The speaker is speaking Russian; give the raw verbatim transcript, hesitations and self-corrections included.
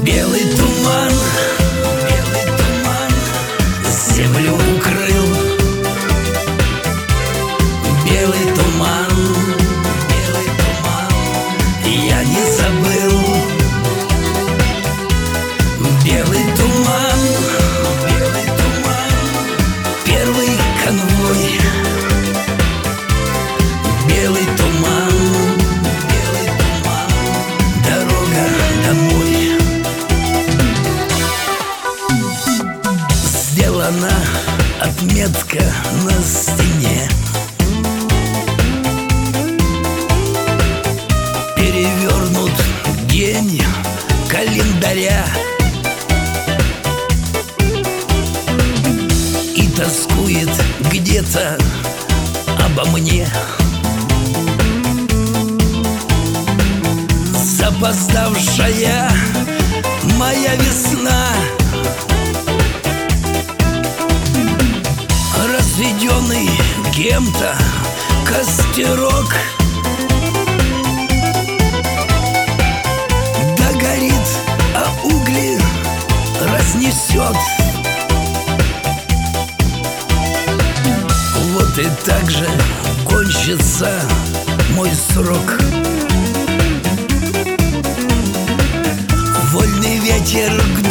Белый туман, белый туман землю укрыл. Белый туман, белый туман я не забыл. Белый туман, белый туман первый конвой. Белый туман, белый туман дорога домой. Сделана отметка на стене, перевернут день календаря, и тоскует где-то обо мне запоздавшая моя весна. Разведенный кем-то костерок догорит, а угли разнесет. Вот и так же кончится мой срок. Вольный ветер к